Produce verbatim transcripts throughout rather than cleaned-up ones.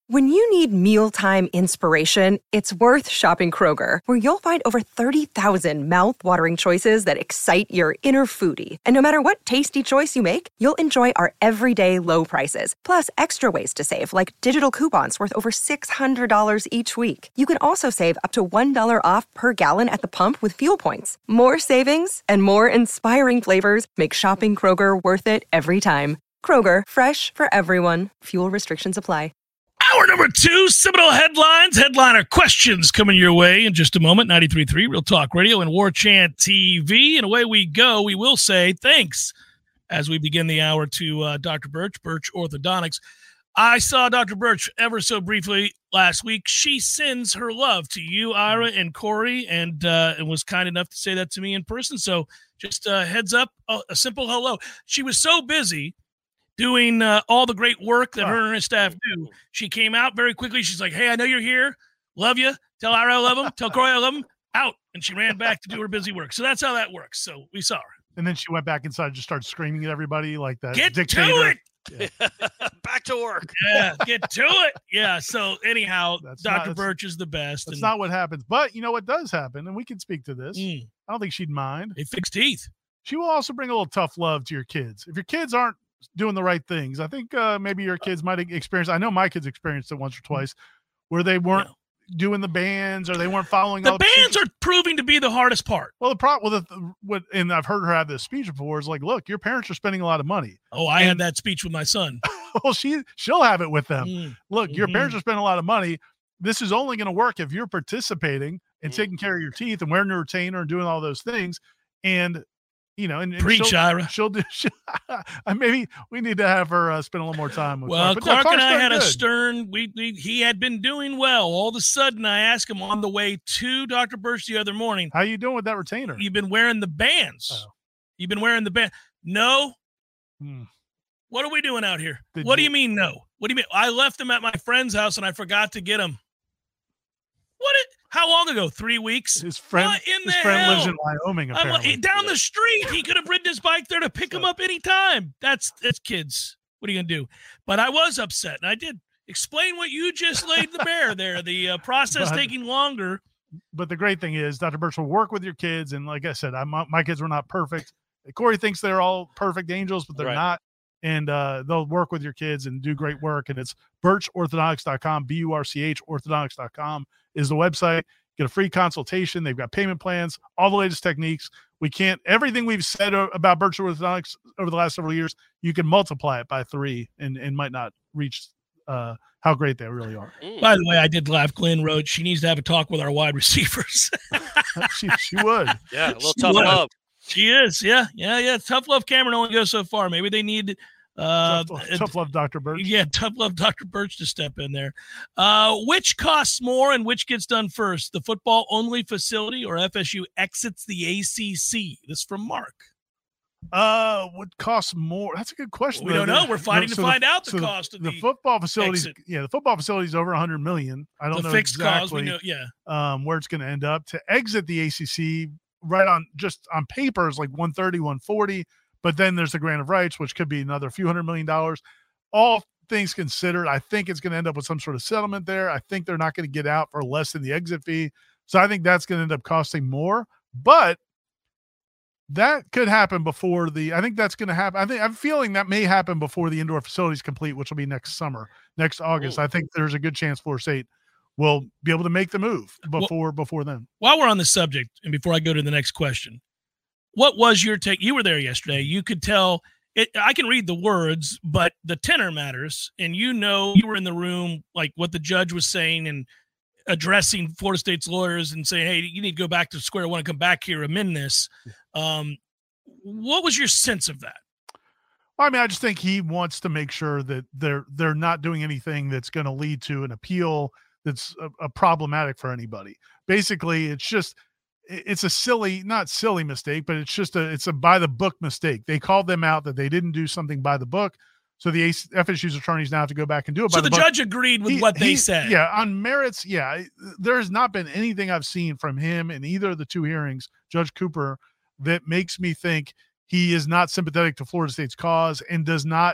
When you need mealtime inspiration, it's worth shopping Kroger, where you'll find over thirty thousand mouth-watering choices that excite your inner foodie. And no matter what tasty choice you make, you'll enjoy our everyday low prices, plus extra ways to save, like digital coupons worth over six hundred dollars each week. You can also save up to one dollar off per gallon at the pump with fuel points. More savings and more inspiring flavors make shopping Kroger worth it every time. Kroger, fresh for everyone. Fuel restrictions apply. Hour number two, Seminole Headlines, headliner questions coming your way in just a moment. ninety-three point three Real Talk Radio and War Chant T V. And away we go. We will say thanks as we begin the hour to uh, Doctor Birch, Birch Orthodontics. I saw Doctor Birch ever so briefly last week. She sends her love to you, Ira, and Corey, and, uh, and was kind enough to say that to me in person. So just uh, heads up, a, a simple hello. She was so busy doing uh, all the great work that her and her staff do. She came out very quickly. She's like, hey, I know you're here. Love you. Tell Ira I love him. Tell Corey I love him. Out. And she ran back to do her busy work. So that's how that works. So we saw her. And then she went back inside and just started screaming at everybody like that. Get dictator. to it. Yeah. Back to work. Yeah, get to it. Yeah, so anyhow, That's Doctor not- Birch is the best. That's and not what happens. But you know what does happen, and we can speak to this. Mm. I don't think she'd mind. They fix teeth. She will also bring a little tough love to your kids. If your kids aren't doing the right things, I think uh, maybe your kids might experience, I know my kids experienced it once or twice, where they weren't Yeah. doing the bands or they weren't following The all bands are proving to be the hardest part. Well, the problem with the, what, and I've heard her have this speech before, is like, look, your parents are spending a lot of money. Oh, I had that speech with my son. Well, she she'll have it with them. Mm. Look, your Mhm. parents are spending a lot of money. This is only going to work if you're participating and Mm. taking care of your teeth and wearing a retainer and doing all those things. And you know, and, and Preach, she'll, Ira. she'll do. She'll, maybe we need to have her uh, spend a little more time with. Well, Clark. But no, Clark and Clark's I done had a good. stern. We, we he had been doing well. All of a sudden, I asked him on the way to Doctor Birch the other morning, How you doing with that retainer? "You've been wearing the bands. Oh. You've been wearing the band." No. Hmm. What are we doing out here? Did what do you- you mean no? What do you mean? I left them at my friend's house and I forgot to get them. What? It, how long ago? Three weeks? His friend, What in his the friend lives hell? in Wyoming. I'm like, Apparently, down the street. He could have ridden his bike there to pick him So- up anytime. That's that's kids. What are you gonna do? But I was upset, and I did explain what you just laid the bare there. The uh, process But- taking longer. but the great thing is, Doctor Birch will work with your kids. And like I said, I, my, my kids were not perfect. Corey thinks they're all perfect angels, but they're Right. not. And uh, they'll work with your kids and do great work. And it's birch orthodontics dot com, B U R C H orthodontics dot com is the website. Get a free consultation. They've got payment plans, all the latest techniques. We can't, everything we've said o- about Birch Orthodontics over the last several years, you can multiply it by three and, and might not reach uh, how great they really are. Mm. By the way, I did laugh. Glenn Road. She needs to have a talk with our wide receivers. she, she would. Yeah, a little She tough was. love. She is. Yeah, yeah, yeah. Tough love. Cameron only goes so far. Maybe they need. Uh, tough, tough love, Doctor Birch. Yeah, tough love Doctor Birch to step in there. Uh, which costs more and which gets done first? The football only facility or F S U exits the A C C? This is from Mark. Uh, what costs more? That's a good question. We though. don't know. The- We're fighting so to the- find out the so cost of the, the, football facilities. exit. Yeah, the football facility is over a hundred million. I don't the know fixed exactly cost. We know. Yeah. um, where it's going to end up. To exit the A C C, right on just on paper is like one thirty, one forty, but then there's the grant of rights, which could be another few hundred million dollars. All things considered, I think it's going to end up with some sort of settlement there. I think they're not going to get out for less than the exit fee. So I think that's going to end up costing more, but that could happen before the, I think that's going to happen. I think I'm feeling that may happen before the indoor facility is complete, which will be next summer, next August. Ooh. I think there's a good chance Florida State will be able to make the move before, before then. While we're on the subject, and before I go to the next question, what was your take? You were there yesterday. You could tell it. I can read the words, but the tenor matters. And you know, you were in the room, like what the judge was saying and addressing Florida State's lawyers and saying, "Hey, you need to go back to square one and come back here, amend this." Um, what was your sense of that? I mean, I just think he wants to make sure that they're they're not doing anything that's going to lead to an appeal that's a, a problematic for anybody. Basically, it's just it's a silly, not silly mistake, but it's just a it's a by the book mistake. They called them out that they didn't do something by the book, so the F S U's attorneys now have to go back and do it. So by the, the book. judge agreed with He- what they he- said. Yeah, on merits, yeah. There has not been anything I've seen from him in either of the two hearings, Judge Cooper, that makes me think he is not sympathetic to Florida State's cause and does not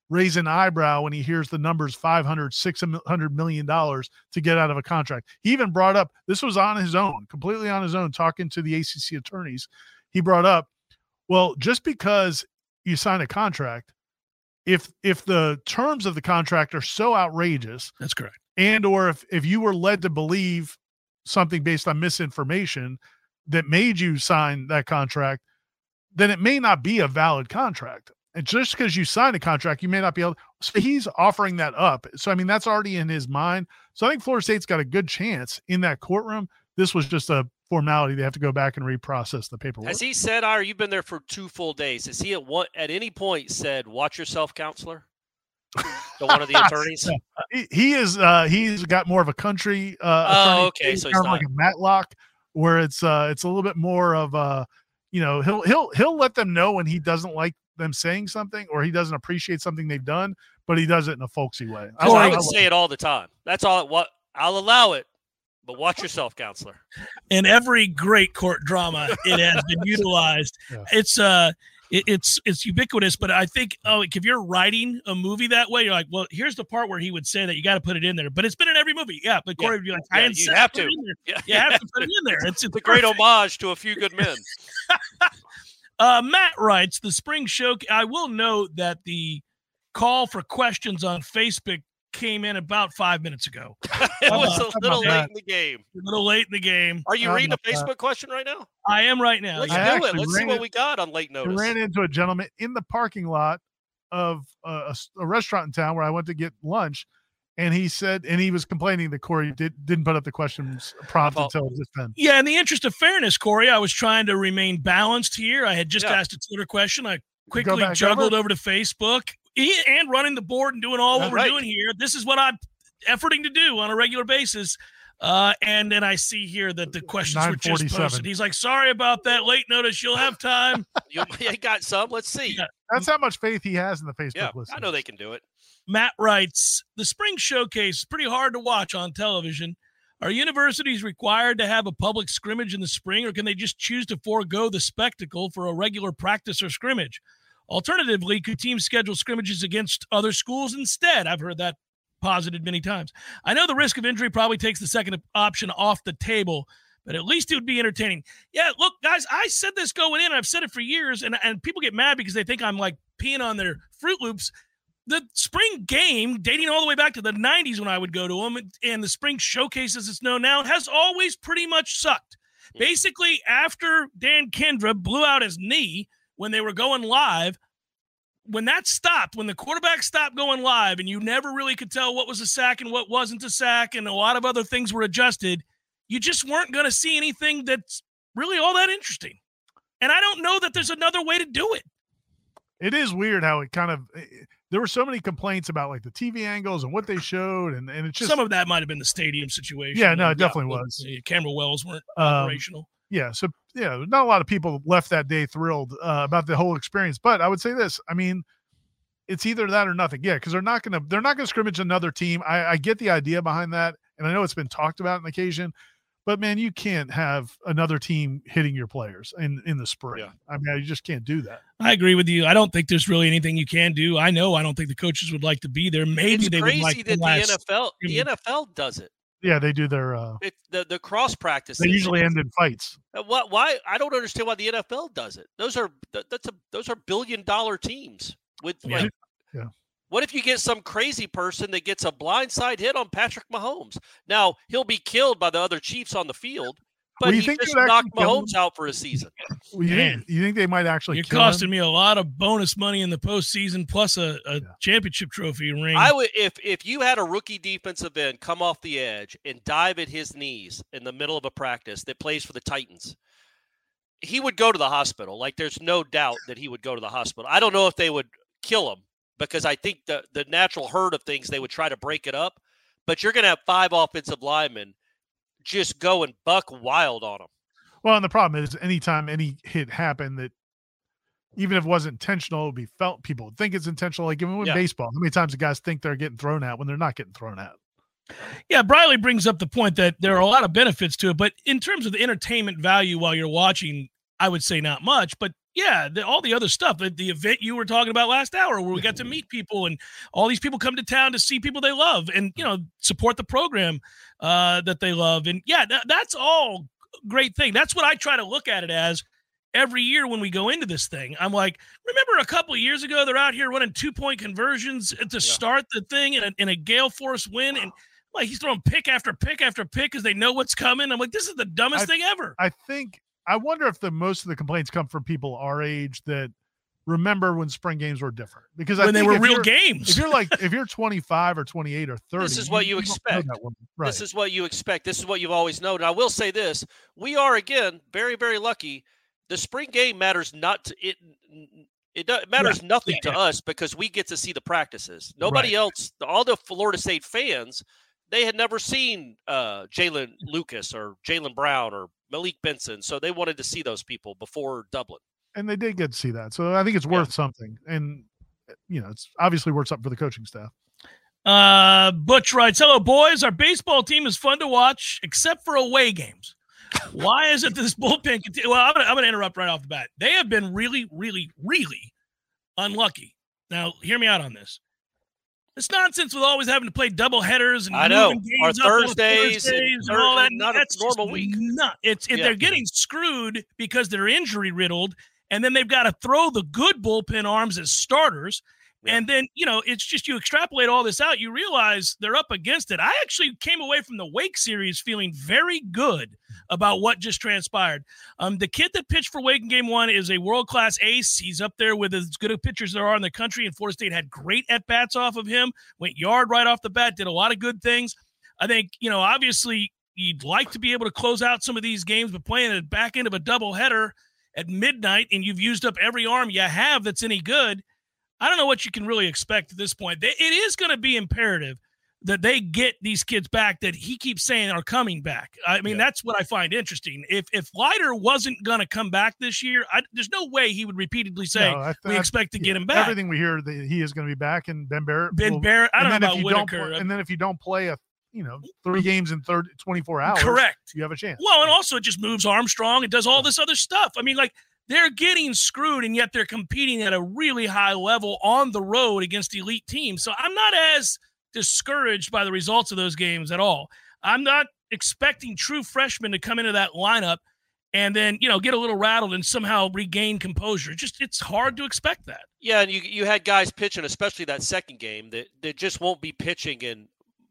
raise an eyebrow when he hears the numbers five hundred, six hundred million dollars to get out of a contract. He even brought up, this was on his own, completely on his own, talking to the A C C attorneys. He brought up, well, just because you sign a contract, if if the terms of the contract are so outrageous, that's correct, and or if if you were led to believe something based on misinformation that made you sign that contract, then it may not be a valid contract. And just because you sign a contract, you may not be able to. So he's offering that up. So, I mean, that's already in his mind. So I think Florida State's got a good chance in that courtroom. This was just a formality. They have to go back and reprocess the paperwork. Has he said, Ira, you've been there for two full days. Has he at what at any point said, watch yourself, counselor? To one of the attorneys? he, he is, uh, he's got more of a country. Uh, oh, okay. He's so kind he's of not. like a Matlock, where it's, uh, it's a little bit more of a, you know, he'll, he'll, he'll let them know when he doesn't like them saying something or he doesn't appreciate something they've done, but he does it in a folksy way. I, I would I say it all the time. That's all. What I'll allow it, but watch yourself, counselor. In every great court drama, it has been utilized. Yeah. It's uh, it, it's it's ubiquitous. But I think, oh, if you're writing a movie that way, you're like, well, here's the part where he would say that you got to put it in there. But it's been in every movie, yeah. But Corey yeah. would be like, yeah, I you have to. Yeah. You have to put it in there. It's, it's a great homage to A Few Good Men. Uh, Matt writes, the spring show. I will note that the call for questions on Facebook came in about five minutes ago. It was uh, a little late in the game. A little late in the game. Are you How reading a about Facebook that? question right now? I am right now. Let's I do it. Let's see ran what it- we got on late I notice. ran into a gentleman in the parking lot of a, a, a restaurant in town where I went to get lunch. And he said, and he was complaining that Corey did, didn't put up the questions prompt Oh. until just then. Yeah, in the interest of fairness, Corey, I was trying to remain balanced here. I had just Yeah. asked a Twitter question. I quickly back juggled over? over to Facebook e- and running the board and doing all That's what we're right. doing here. This is what I'm efforting to do on a regular basis. Uh, and then I see here that the questions were just nine posted. He's like, sorry about that late notice. You'll have time. You, you got some. Let's see. Yeah. That's how much faith he has in the Facebook Yeah, list. I know they can do it. Matt writes, the spring showcase is pretty hard to watch on television. Are universities required to have a public scrimmage in the spring, or can they just choose to forego the spectacle for a regular practice or scrimmage? Alternatively, could teams schedule scrimmages against other schools instead? I've heard that posited many times. I know the risk of injury probably takes the second option off the table, but at least it would be entertaining. Yeah, look, guys, I said this going in, and I've said it for years, and, and people get mad because they think I'm like peeing on their Fruit Loops. The spring game, dating all the way back to the nineties when I would go to them, and the spring showcase as it's known now, has always pretty much sucked. Basically, after Dan Kendra blew out his knee when they were going live, when that stopped, when the quarterback stopped going live and you never really could tell what was a sack and what wasn't a sack and a lot of other things were adjusted, you just weren't going to see anything that's really all that interesting. And I don't know that there's another way to do it. It is weird how it kind of – there were so many complaints about like the T V angles and what they showed, and, and it's just – Some of that might have been the stadium situation. Yeah, no, it And, definitely yeah, was. the camera wells weren't Um, operational. Yeah, so yeah, not a lot of people left that day thrilled uh, about the whole experience. But I would say this: I mean, it's either that or nothing. Yeah, because they're not gonna they're not gonna scrimmage another team. I, I get the idea behind that, and I know it's been talked about on occasion. But man, you can't have another team hitting your players in in the spring. Yeah. I mean, you just can't do that. I agree with you. I don't think there's really anything you can do. I know I don't think the coaches would like to be there. Maybe It's they crazy would like that the the last- N F L the N F L does it. Yeah, they do their. Uh, It the, the cross practices. they usually end in fights. Uh, What? Why? I don't understand why the N F L does it. Those are that, that's a those are billion dollar teams. With Yeah. like, Yeah. What if you get some crazy person that gets a blindside hit on Patrick Mahomes? Now he'll be killed by the other Chiefs on the field, but Well, you he think just they would knocked actually kill Mahomes out for a season. Well, you, Man. think, you think they might actually? You're kill costing him? me a lot of bonus money in the postseason, plus a, a Yeah. championship trophy ring. I would if if you had a rookie defensive end come off the edge and dive at his knees in the middle of a practice that plays for the Titans, he would go to the hospital. Like there's no doubt that he would go to the hospital. I don't know if they would kill him because I think the the natural herd of things they would try to break it up. But you're going to have five offensive linemen just go and buck wild on him. Well, and the problem is, anytime any hit happened, that even if it wasn't intentional, it would be felt. People would think it's intentional. Like even with Yeah. baseball, how many times the guys think they're getting thrown at when they're not getting thrown at? Yeah, Briley brings up the point that there are a lot of benefits to it, but in terms of the entertainment value while you're watching, I would say not much. But Yeah, the, all the other stuff, the, the event you were talking about last hour where we got to meet people and all these people come to town to see people they love and, you know, support the program uh, that they love. And, yeah, that, that's all great thing. That's what I try to look at it as every year when we go into this thing. I'm like, remember a couple of years ago, they're out here running two-point conversions to yeah. start the thing in a, in a gale force win, and like he's throwing pick after pick after pick because they know what's coming. I'm like, this is the dumbest I, thing ever. I think – I wonder if the most of the complaints come from people our age that remember when spring games were different, because when I they think were real you're, games. If you're like if you're twenty-five or twenty-eight or thirty, this is what you, you expect. Right. This is what you expect. This is what you've always known. And I will say this: we are again very, very lucky. The spring game matters not to it. It, does, it matters yeah. nothing yeah, to yeah. us because we get to see the practices. Nobody right. else. All the Florida State fans, they had never seen uh, Jalen Lucas or Jalen Brown or Malik Benson, so they wanted to see those people before Dublin. And they did get to see that, so I think it's worth yeah. something. And you know, it's obviously worth something for the coaching staff. Uh, Butch writes, "Hello, boys. Our baseball team is fun to watch, except for away games. Why is it this bullpen continue?" Well, I'm going I'm to interrupt right off the bat. They have been really, really, really unlucky. Now, hear me out on this. This nonsense with always having to play double headers and I know games our Thursdays, Thursdays and, and all that. Not That's a normal week. Not, it's it, yeah. they're getting screwed because they're injury riddled, and then they've got to throw the good bullpen arms as starters. Yeah. And then, you know, it's just you extrapolate all this out, you realize they're up against it. I actually came away from the Wake series feeling very good about what just transpired. Um, the kid that pitched for Wake in game one is a world-class ace. He's up there with as good of pitchers there are in the country, and Florida State had great at-bats off of him, went yard right off the bat, did a lot of good things. I think, you know, obviously you'd like to be able to close out some of these games, but playing at the back end of a doubleheader at midnight and you've used up every arm you have that's any good, I don't know what you can really expect at this point. It is going to be imperative that they get these kids back that he keeps saying are coming back. I mean, yeah. that's what I find interesting. If if Leiter wasn't going to come back this year, I, there's no way he would repeatedly say, no, th- we expect to get him back. Everything we hear that he is going to be back, and Ben Barrett. Ben will, Barrett, I don't know about Whitaker. Play, and then if you don't play a you know, three games in thirty, twenty-four hours, correct, you have a chance. Well, and also it just moves Armstrong. It does all this other stuff. I mean, like, they're getting screwed, and yet they're competing at a really high level on the road against elite teams. So I'm not as discouraged by the results of those games at all. I'm not expecting true freshmen to come into that lineup and then, you know, get a little rattled and somehow regain composure. Just, it's hard to expect that. Yeah, and you you had guys pitching, especially that second game, that, that just won't be pitching in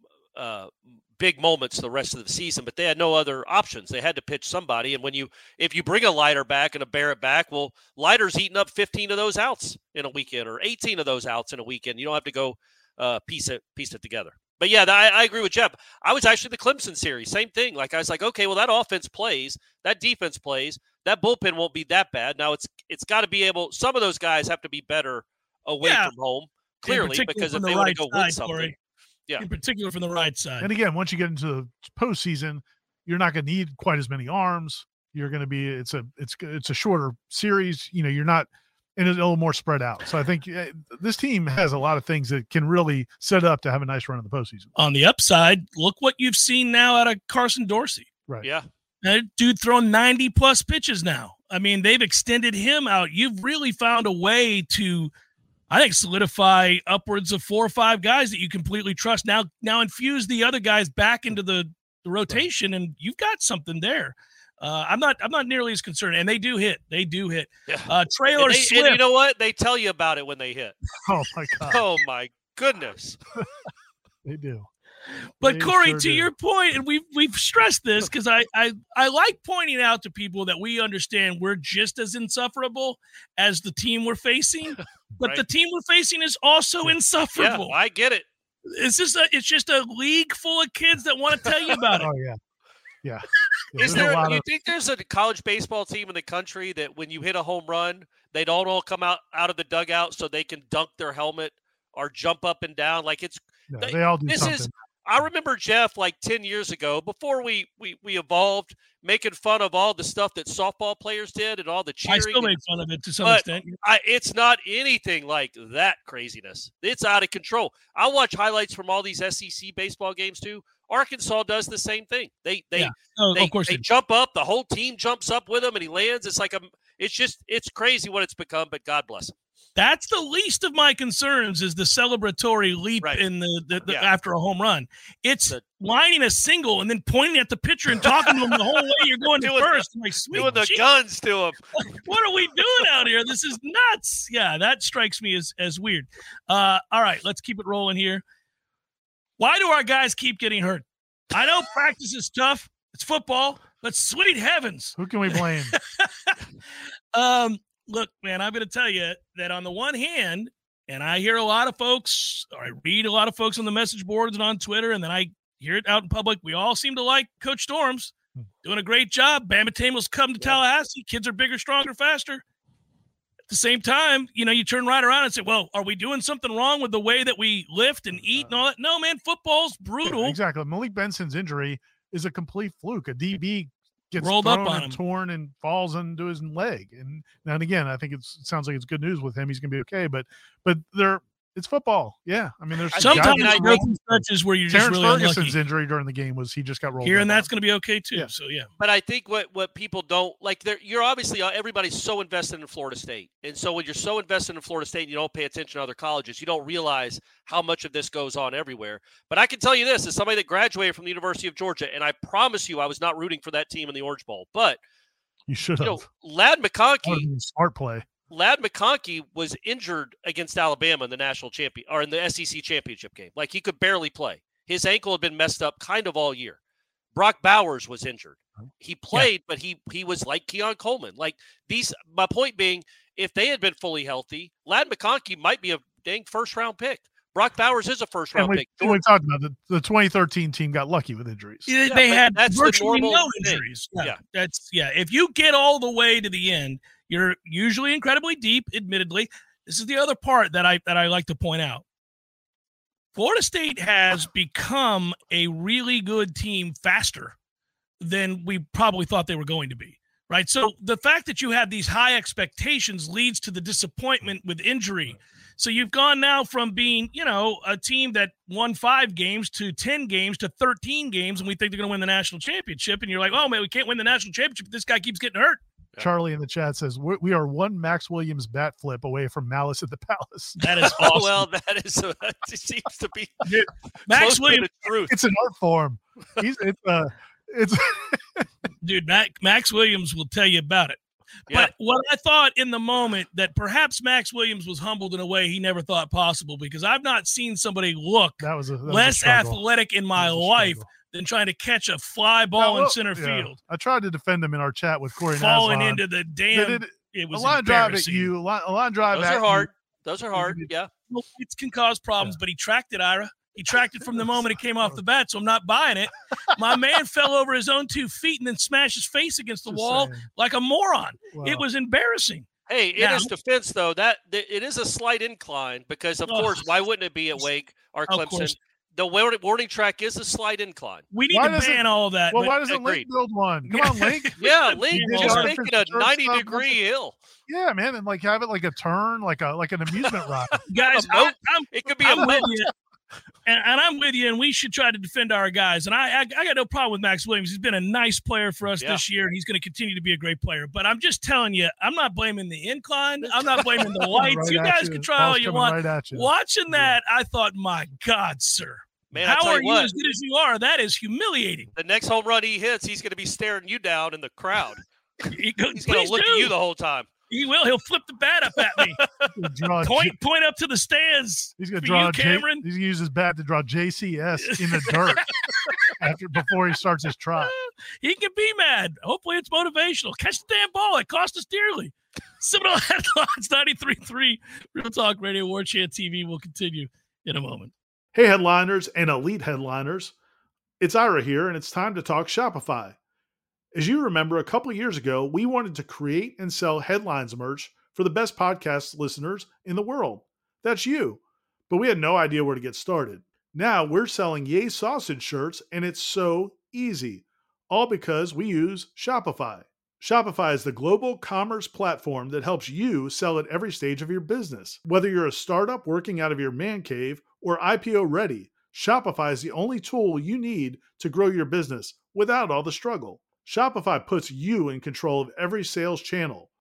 uh, big moments the rest of the season, but they had no other options. They had to pitch somebody. And when you, if you bring a Leiter back and a Barrett back, well, Leiter's eating up fifteen of those outs in a weekend or eighteen of those outs in a weekend. You don't have to go uh, piece it, piece it together. But yeah, I, I agree with Jeff. I was actually the Clemson series, same thing. Like I was like, okay, well that offense plays, that defense plays, that bullpen won't be that bad. Now it's, it's got to be able, some of those guys have to be better away yeah. from home, clearly, because if they want to go win something. Corey. Yeah. In particular from the right side. And again, once you get into the postseason, you're not going to need quite as many arms. You're going to be, it's a, it's, it's a shorter series. You know, you're not, and it's a little more spread out. So I think uh, this team has a lot of things that can really set up to have a nice run in the postseason. On the upside, look what you've seen now out of Carson Dorsey. Right. Yeah. That dude throwing ninety plus pitches now. I mean, they've extended him out. You've really found a way to, I think, solidify upwards of four or five guys that you completely trust. Now, now infuse the other guys back into the, the rotation, and you've got something there. Uh, I'm not. I'm not nearly as concerned, and they do hit. They do hit. Yeah. Uh, Traylor and they, Swift. And you know what? They tell you about it when they hit. Oh my god. Oh my goodness. They do. But they Corey, sure to do. your point, and we've we've stressed this because I, I I like pointing out to people that we understand we're just as insufferable as the team we're facing, but right. the team we're facing is also insufferable. Yeah, I get it. It's just a it's just a league full of kids that want to tell you about it. Oh yeah. Yeah. yeah Is there? Do you of, think there's a college baseball team in the country that when you hit a home run, they don't all come out, out of the dugout so they can dunk their helmet or jump up and down? Like it's no, they all do this something. is. I remember Jeff like ten years ago before we we we evolved, making fun of all the stuff that softball players did and all the cheering. I still and, make fun of it to some but extent. I, it's not anything like that craziness. It's out of control. I watch highlights from all these S E C baseball games too. Arkansas does the same thing. They they yeah. oh, they, of course they they jump up. The whole team jumps up with him, and he lands. It's like a It's just it's crazy what it's become, but God bless him. That's the least of my concerns is the celebratory leap right. in the, the, the yeah. after a home run. It's the, lining a single and then pointing at the pitcher and talking to him the whole way you're going to first. The, like, sweet doing the geez. guns to him. What are we doing out here? This is nuts. Yeah, that strikes me as, as weird. Uh, all right, let's keep it rolling here. Why do our guys keep getting hurt? I know practice is tough. It's football, but sweet heavens. Who can we blame? um, Look, man, I'm going to tell you that on the one hand, and I hear a lot of folks, or I read a lot of folks on the message boards and on Twitter, and then I hear it out in public. We all seem to like Coach Storms doing a great job. Bama Tamel's come to Tallahassee. Kids are bigger, stronger, faster. At the same time, you know, you turn right around and say, well, are we doing something wrong with the way that we lift and eat and all that? No, man, football's brutal. Yeah, exactly. Malik Benson's injury is a complete fluke. A D B gets rolled thrown up on and him, torn, and falls into his leg. And now and again, I think it's, it sounds like it's good news with him. He's going to be okay. But but they're it's football. Yeah, I mean, there's sometimes I go through stretches where you're Terrence just really Ferguson's unlucky. injury during the game was he just got rolled here, up and on. that's going to be okay too. Yeah. So yeah. But I think what what people don't like, you're obviously everybody's so invested in Florida State, and so when you're so invested in Florida State, and you don't pay attention to other colleges. You don't realize how much of this goes on everywhere. But I can tell you this, as somebody that graduated from the University of Georgia, and I promise you, I was not rooting for that team in the Orange Bowl, but you should you have. know, Ladd McConkey. Smart play. Ladd McConkey was injured against Alabama in the national champion or in the S E C championship game. Like he could barely play. His ankle had been messed up kind of all year. Brock Bowers was injured. He played, yeah. but he he was like Keon Coleman. Like these, my point being, if they had been fully healthy, Ladd McConkey might be a dang first round pick. Brock Bowers is a first round we, pick. We talked about the, the twenty thirteen team got lucky with injuries. Yeah, they yeah, had that's virtually no injuries. Yeah, yeah, that's yeah. If you get all the way to the end, you're usually incredibly deep. Admittedly, this is the other part that I that I like to point out. Florida State has become a really good team faster than we probably thought they were going to be. Right. So the fact that you have these high expectations leads to the disappointment with injury. So you've gone now from being, you know, a team that won five games to ten games to thirteen games, and we think they're going to win the national championship. And you're like, oh, man, we can't win the national championship. This guy keeps getting hurt. Charlie in the chat says, we are one Max Williams bat flip away from Malice at the Palace. That is awesome. Oh, well, that is uh, it seems to be Dude, Max Williams. Truth. It's an art form. He's, it's uh, it's Dude, Max, Max Williams will tell you about it. Yeah. But what I thought in the moment that perhaps Max Williams was humbled in a way he never thought possible, because I've not seen somebody look that was a, that less was a athletic in my life than trying to catch a fly ball well, in center yeah. field. I tried to defend him in our chat with Corey Falling Naslon. into the damn. It, it, it was a line drive at embarrassing. you. A line, a line drive Those at are hard. you. Those are hard. Yeah. Well, it can cause problems, yeah. but he tracked it, Ira. He tracked it from the moment it came off the bat, so I'm not buying it. My man fell over his own two feet and then smashed his face against the Just wall saying. like a moron. Wow. It was embarrassing. Hey, in now, his defense, though, that it is a slight incline because, of oh, course, why wouldn't it be at Wake or Clemson? The warning, warning track is a slight incline. We need why to ban all of that. Well, why doesn't Link build one? Come on, Link. Yeah, Link Yeah, just well, make it a ninety degree hill. Yeah, man, and like have it like a turn, like a like an amusement ride. Guys, a moat. I, I'm, it could be I'm a with moat. you. And, and I'm with you, and we should try to defend our guys. And I, I, I got no problem with Max Williams. He's been a nice player for us yeah. this year, and he's going to continue to be a great player. But I'm just telling you, I'm not blaming the incline. I'm not blaming the lights. Right you guys you. can try Ball's all you coming want. Right you. Watching that, I thought, my God, sir. Man, I how tell are you you what, as good as you are? That is humiliating. The next home run he hits, he's going to be staring you down in the crowd. He go, he's going to look do. at you the whole time. He will. He'll flip the bat up at me. point, point up to the stands. He's going to for draw you, Cameron. J- he's going to use his bat to draw J C S in the dirt after before he starts his trot. He can be mad. Hopefully it's motivational. Catch the damn ball. It cost us dearly. Seminole Headlines ninety-three point three Real Talk Radio War Chant T V will continue in a moment. Hey, headliners and elite headliners. It's Ira here, and it's time to talk Shopify. As you remember, a couple of years ago, we wanted to create and sell headlines merch for the best podcast listeners in the world. That's you. But we had no idea where to get started. Now we're selling Yay Sausage shirts, and it's so easy. All because we use Shopify. Shopify is the global commerce platform that helps you sell at every stage of your business. Whether you're a startup working out of your man cave or I P O ready, Shopify is the only tool you need to grow your business without all the struggle. Shopify puts you in control of every sales channel,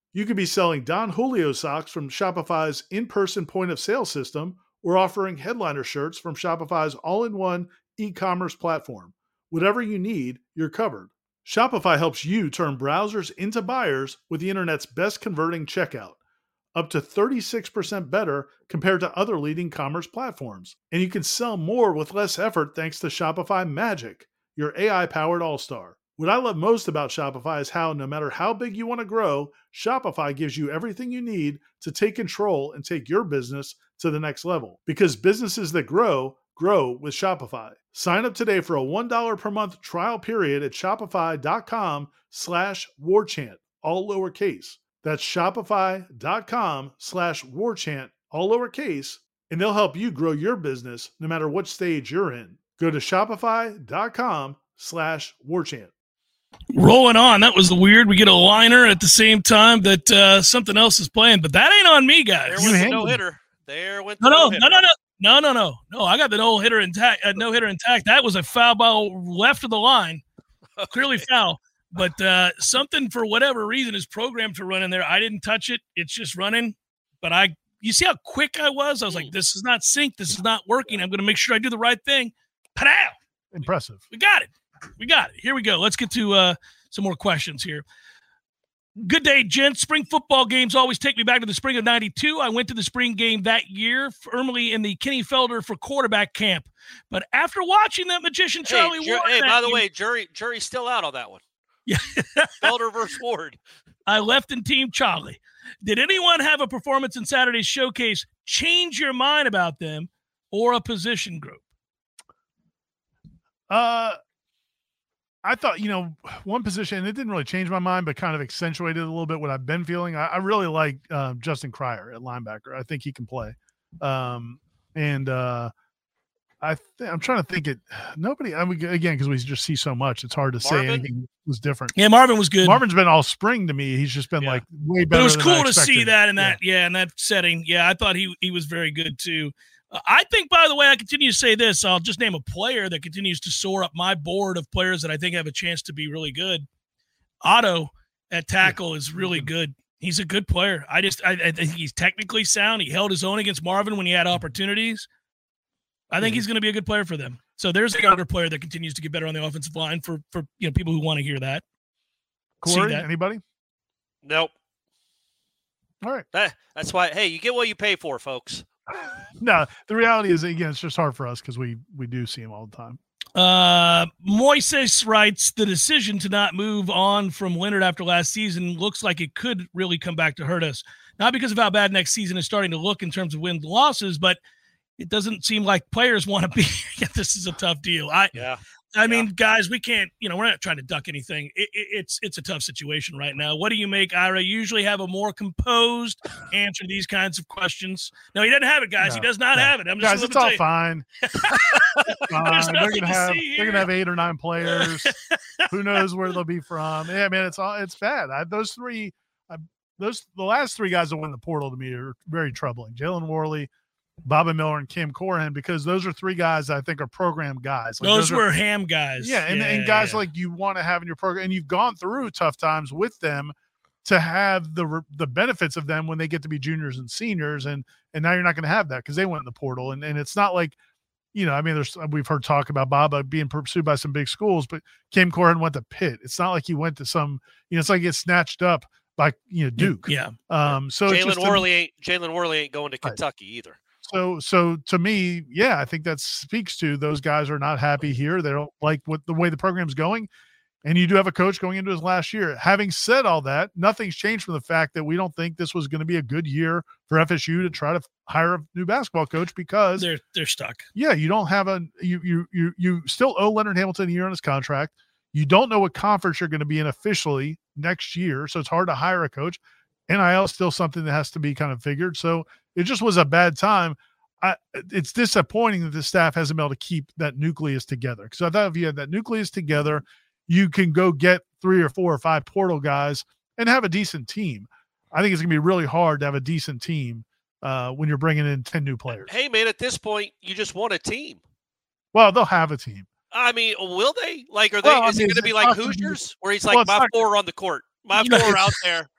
You could be selling Don Julio socks from Shopify's in-person point-of-sale system or offering headliner shirts from Shopify's all-in-one e-commerce platform. Whatever you need, you're covered. Shopify helps you turn browsers into buyers with the internet's best converting checkout, up to thirty-six percent better compared to other leading commerce platforms. And you can sell more with less effort thanks to Shopify Magic, your A I-powered all-star. What I love most about Shopify is how no matter how big you want to grow, Shopify gives you everything you need to take control and take your business to the next level. Because businesses that grow, grow with Shopify. Sign up today for a one dollar per month trial period at shopify.com slash warchant, all lowercase. That's shopify.com slash warchant, all lowercase, and they'll help you grow your business no matter what stage you're in. Go to shopify.com slash warchant. Rolling on. That was the weird. We get a liner at the same time that uh, something else is playing, but that ain't on me, guys. There went the no hitter. There went the no no, no, no, no, no, no, no, no. I got the no hitter intact. Uh, no hitter intact. That was a foul ball left of the line, okay. Clearly foul. But uh, something for whatever reason is programmed to run in there. I didn't touch it. It's just running. But I, you see how quick I was. I was like, this is not synced. This is not working. I'm going to make sure I do the right thing. Pow! Impressive. We got it. We got it. Here we go. Let's get to uh, some more questions here. Good day, gents. Spring football games always take me back to the spring of ninety-two. I went to the spring game that year, firmly in the Kenny Felder for quarterback camp. But after watching that magician Charlie hey, Ward, hey, by the year, way, jury jury's still out on that one. Yeah, Felder versus Ward. I left in Team Charlie. Did anyone have a performance in Saturday's showcase change your mind about them or a position group? Uh. I thought, you know, one position, it didn't really change my mind, but kind of accentuated a little bit what I've been feeling. I, I really like uh, Justin Cryer at linebacker. I think he can play. Um, and uh, I th- I'm trying to think it. Nobody, I mean, again, because we just see so much, it's hard to Marvin? say anything was different. Yeah, Marvin was good. Marvin's been all spring to me. He's just been yeah. like way better. But it was than cool I to expected. see that in that, yeah. yeah, in that setting. Yeah, I thought he he was very good too. Uh, I think, by the way, I continue to say this. I'll just name a player that continues to soar up my board of players that I think have a chance to be really good. Otto at tackle is really good. He's a good player. I just I, I think he's technically sound. He held his own against Marvin when he had opportunities. I think he's going to be a good player for them. So there's a younger player that continues to get better on the offensive line for for you know people who want to hear that. Corey, that. Anybody? Nope. All right. That, that's why. Hey, you get what you pay for, folks. No, the reality is, again, it's just hard for us because we we do see him all the time. Uh, Moises writes, the decision to not move on from Leonard after last season looks like it could really come back to hurt us. Not because of how bad next season is starting to look in terms of wins and losses, but it doesn't seem like players want to be. This is a tough deal. I, yeah. I yeah. mean, guys, we can't, you know, we're not trying to duck anything. It, it, it's it's a tough situation right now. What do you make, Ira? Usually have a more composed answer to these kinds of questions. No, he doesn't have it, guys. No, he does not no. have it. I'm just guys, it's all you. fine. It's fine. They're gonna have they're gonna have eight or nine players. Who knows where they'll be from? Yeah, man, it's all it's bad. I, those three, I, those the last three guys that win the portal to me are very troubling. Jalen Worley, Bobby Miller, and Cam Corhan, because those are three guys that I think are program guys. Like those, those were are, ham guys. Yeah, and, yeah, and guys yeah. like you want to have in your program, and you've gone through tough times with them to have the the benefits of them when they get to be juniors and seniors, and and now you're not going to have that because they went in the portal, and, and it's not like, you know, I mean, there's we've heard talk about Baba being pursued by some big schools, but Cam Corhan went to Pitt. It's not like he went to some, you know, it's like he gets snatched up by, you know, Duke. Yeah. Um. So Jalen Worley ain't Jalen Worley ain't going to Kentucky right. either. So, so to me, yeah, I think that speaks to those guys are not happy here. They don't like what the way the program's going. And you do have a coach going into his last year. Having said all that, nothing's changed from the fact that we don't think this was going to be a good year for F S U to try to hire a new basketball coach because they're they're stuck. Yeah, you don't have a you you you you still owe Leonard Hamilton a year on his contract. You don't know what conference you're going to be in officially next year, so it's hard to hire a coach. N I L is still something that has to be kind of figured. So it just was a bad time. I, it's disappointing that the staff hasn't been able to keep that nucleus together. Because I thought if you had that nucleus together, you can go get three or four or five portal guys and have a decent team. I think it's going to be really hard to have a decent team uh, when you're bringing in ten new players. Hey, man, at this point, you just want a team. Well, they'll have a team. I mean, will they? Like, are they? Well, is I mean, it going to be like Hoosiers, where he's like, well, my not, four on the court, my you know, four out there?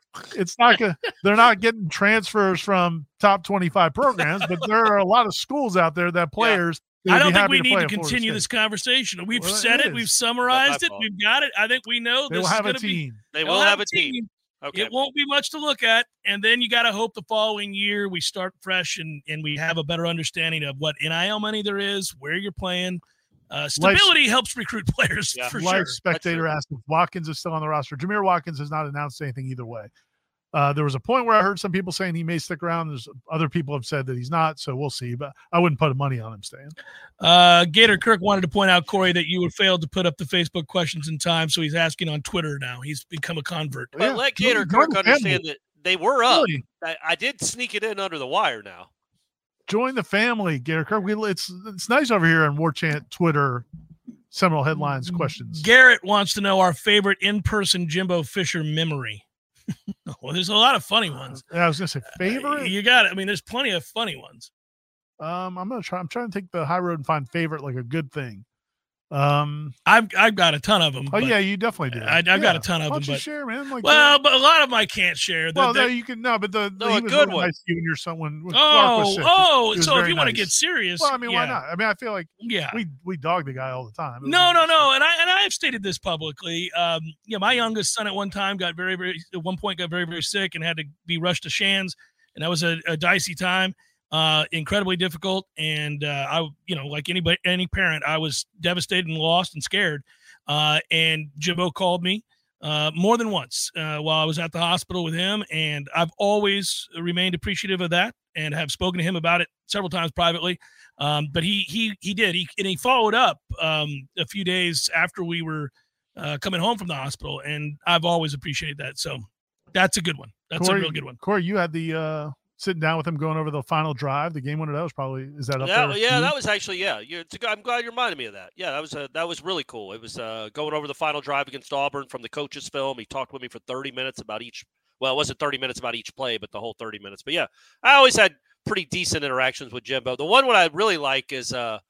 It's not gonna. They're not getting transfers from top twenty-five programs, but there are a lot of schools out there that players. I don't think we need to continue this conversation. We've Well, said it it. is. We've summarized it. fault. We've got it. I think we know They this will is have a going to be. team. They They'll will have a team. Okay. It won't be much to look at, and then you got to hope the following year we start fresh and and we have a better understanding of what N I L money there is, where you're playing. Uh, stability Life, helps recruit players Yeah. for Life sure. Spectator asked if Watkins is still on the roster. Jameer Watkins has not announced anything either way. Uh, there was a point where I heard some people saying he may stick around. There's other people have said that he's not, so we'll see. But I wouldn't put money on him staying. Uh, Gator Kirk wanted to point out, Corey, that you had failed to put up the Facebook questions in time, so he's asking on Twitter now. He's become a convert. But Yeah. let Gator Join Kirk the understand family. that they were up. Really, I, I did sneak it in under the wire now. join the family, Gator Kirk. We, it's it's nice over here on War Chant Twitter. Seminole headlines questions. Garrett wants to know our favorite in-person Jimbo Fisher memory. Well, there's a lot of funny ones. Yeah, I was gonna say favorite. Uh, you got it. I mean, there's plenty of funny ones. Um, I'm gonna try. I'm trying to take the high road and find favorite like a good thing. Um. I've I've got a ton of them. Oh but yeah, you definitely do. I- I've got Yeah. a ton of Why them, don't you but- share, man. Like, Well, but a lot of them I can't share. They're- well, no, they're- you can no, but the, the No, he a was good really one. nice to you when you're someone. When Clark was oh, sick. oh, He was so if very you want to nice. get serious, Well, I mean, why yeah. not? I mean, I feel like Yeah. we we dog the guy all the time. It was No, no, nice. no, and I and I've stated this publicly. Um, yeah, my youngest son at one time got very, very at one point got very, very sick and had to be rushed to Shands, and that was a, a dicey time, uh, incredibly difficult. And uh, I, you know, like anybody, any parent, I was devastated and lost and scared. Uh, and Jimbo called me uh, more than once uh, while I was at the hospital with him, and I've always remained appreciative of that and have spoken to him about it several times privately. Um, but he he he did he and he followed up um, a few days after we were uh, coming home from the hospital, and I've always appreciated that. So that's a good one. That's Corey, a real good one. Corey, you had the uh, sitting down with him going over the final drive, the game winner. That was probably is that up Yeah, there? yeah, too? that was actually yeah. You're, it's a, I'm glad you reminded me of that. Yeah, that was uh, that was really cool. It was uh, going over the final drive against Auburn from the coach's film. He talked with me for thirty minutes about each. Well, it wasn't thirty minutes about each play, but the whole thirty minutes. But yeah, I always had pretty decent interactions with Jimbo. The one what I really like is uh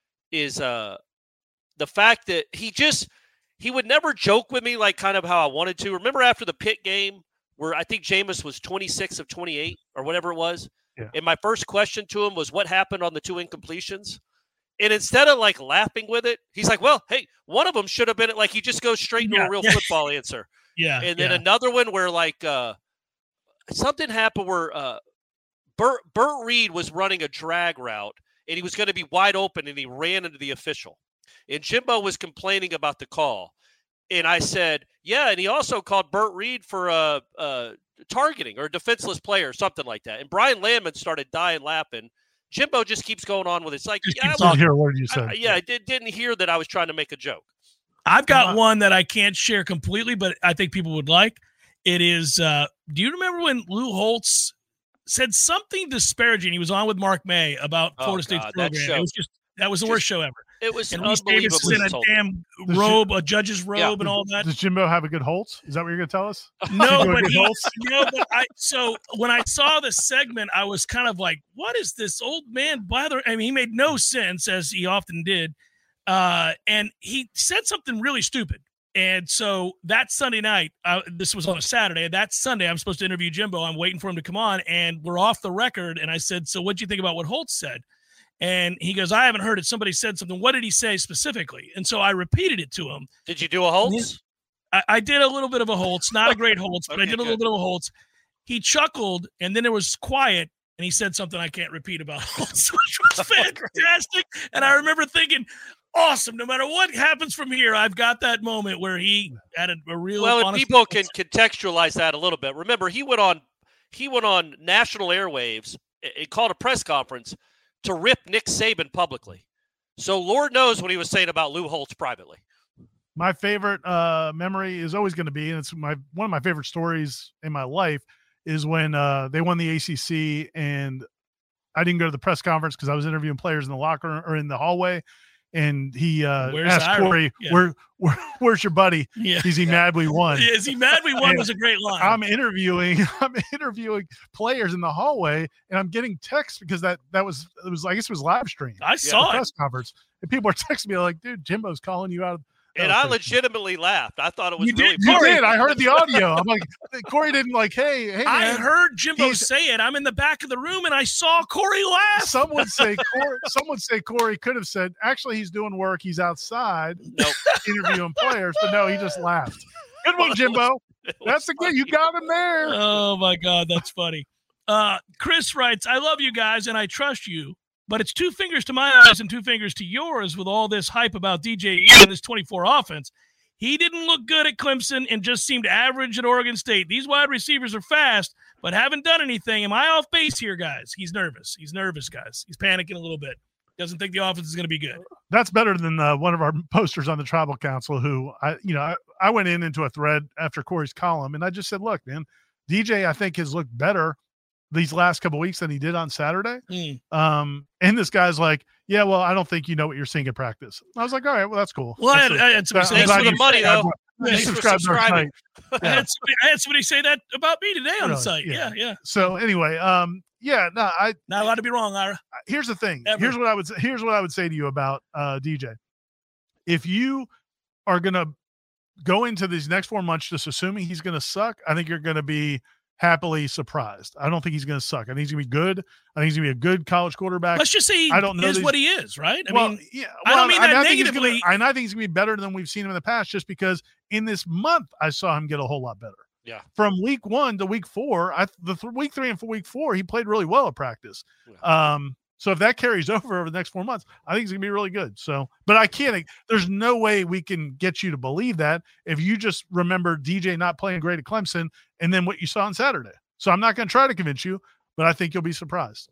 is uh the fact that he just he would never joke with me like kind of how I wanted to. Remember after the Pitt game where I think Jameis was twenty-six of twenty-eight or whatever it was. Yeah. And my first question to him was what happened on the two incompletions? And instead of like laughing with it, he's like, well, hey, one of them should have been it. Like he just goes straight into Yeah. a real football answer. Yeah, And then yeah. another one where like uh, something happened where uh, Bert, Bert Reed was running a drag route and he was going to be wide open and he ran into the official. And Jimbo was complaining about the call. And I said, yeah, and he also called Bert Reed for uh, uh, targeting or a defenseless player or something like that. And Brian Landman started dying laughing. Jimbo just keeps going on with it. It's like, Just yeah, I keeps I was- didn't hear a word you I- said. yeah, I did, didn't hear that I was trying to make a joke. I've got Uh, one that I can't share completely, but I think people would like. It is, uh, do you remember when Lou Holtz said something disparaging? He was on with Mark May about Oh, Florida State's God, that program. show- It was just, that was the just worst show ever. It was And Reese Davis is unbelievably in a insulting. damn Does robe, a judge's robe Yeah. and all that. Does Jimbo have a good Holtz? Is that what you're going to tell us? No, Doing but good he, Holtz? no, but I, so when I saw the segment, I was kind of like, what is this old man blather? I mean, he made no sense, as he often did. Uh, and he said something really stupid. And so that Sunday night, uh, this was on a Saturday. That Sunday, I'm supposed to interview Jimbo. I'm waiting for him to come on, and we're off the record. And I said, so what do you think about what Holtz said? And he goes, I haven't heard it. Somebody said something. What did he say specifically? And so I repeated it to him. Did you do a Holtz? I, I did a little bit of a Holtz, not a great Holtz, but I Okay, did a little good. bit of a Holtz. He chuckled, and then it was quiet, and he said something I can't repeat about Holtz, which was fantastic. And I remember thinking, awesome, no matter what happens from here, I've got that moment where he had a, a real Well, and honest- people can contextualize that a little bit. Remember, he went on he went on national airwaves and called a press conference to rip Nick Saban publicly. So Lord knows what he was saying about Lou Holtz privately. My favorite uh, memory is always going to be, and it's my one of my favorite stories in my life, is when uh, they won the A C C, and I didn't go to the press conference because I was interviewing players in the locker room or in the hallway, and he uh, Where's asked Ira? Corey, Yeah. "Where, where, where's your buddy? Yeah. Is he mad we won?" Is he mad we won And was a great line. I'm interviewing, I'm interviewing players in the hallway, and I'm getting texts because that that was it was I guess it was live stream. I the saw it. press conference, and people are texting me like, "Dude, Jimbo's calling you out And I legitimately laughed. I thought it was you really did, You funny. did. I heard the audio. I'm like, Corey didn't like, hey, hey, man. I heard Jimbo He's- say it. I'm in the back of the room and I saw Corey laugh. Some would say Corey, some would say Corey could have said, actually, he's doing work. He's outside Nope. interviewing players, but no, he just laughed. Good one, Jimbo. That's the good. You got him there. Oh my God, that's funny. Uh, Chris writes, I love you guys and I trust you, but it's two fingers to my eyes and two fingers to yours with all this hype about D J and this twenty-four offense. He didn't look good at Clemson and just seemed average at Oregon State. These wide receivers are fast, but haven't done anything. Am I off base here, guys? He's nervous. He's nervous, guys. He's panicking a little bit. Doesn't think the offense is going to be good. That's better than uh, one of our posters on the Tribal Council who, I, you know, I, I went in into a thread after Corey's column, and I just said, look, man, D J, I think, has looked better these last couple of weeks than he did on Saturday. Mm. Um, and this guy's like, yeah, well, I don't think you know what you're seeing at practice. I was like, all right, well, that's cool. Well, I had, That's I had somebody that- say I'm Thanks glad for the you money, subscribed- though. you Thanks for subscribed to our subscribing. site. I, had somebody, I had somebody say that about me today on the Really? site. Yeah, Yeah. yeah. So anyway, um, yeah, no, I, Not allowed to be wrong, Ira. here's the thing. Ever. Here's what I would say. Here's what I would say to you about uh, D J. If you are going to go into these next four months just assuming he's going to suck, I think you're going to be happily surprised. I don't think he's going to suck. I think he's going to be good. I think he's going to be a good college quarterback. Let's just say he I don't know is these- what he is, right? I well, mean, yeah, I don't well, mean and that I think he's gonna- negatively. and I think he's going to be better than we've seen him in the past just because in this month I saw him get a whole lot better. Yeah. From week one to week four, I the th- week three and for week four, he played really well at practice. Um, so if that carries over over the next four months, I think it's gonna be really good. So, but I can't. There's no way we can get you to believe that if you just remember D J not playing great at Clemson and then what you saw on Saturday. So I'm not going to try to convince you, but I think you'll be surprised.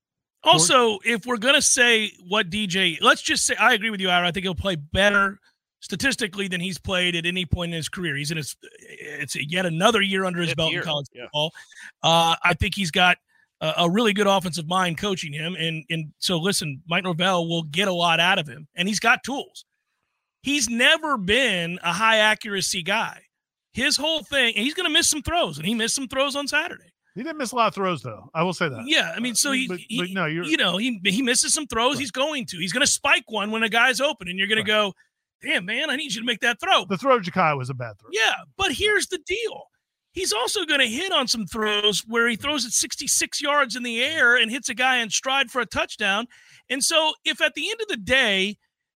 also, if we're going to say what D J, let's just say, I agree with you, Ira. I think he'll play better statistically than he's played at any point in his career. He's in his, it's yet another year under his Fifth belt year, in college yeah. football. Uh, I think he's got a, a really good offensive mind coaching him. And, and so, listen, Mike Norvell will get a lot out of him, and he's got tools. He's never been a high accuracy guy. His whole thing, and he's going to miss some throws, and he missed some throws on Saturday. He didn't miss a lot of throws, though. I will say that. Yeah, I mean, so he, But- he but no, you're- you know, he he misses some throws. Right. He's going to. He's going to spike one when a guy's open, and you're going Right. to go, damn, man, I need you to make that throw. The throw to Jakai was a bad throw. Yeah, but here's the deal. He's also going to hit on some throws where he throws it sixty-six yards in the air and hits a guy in stride for a touchdown. And so if at the end of the day,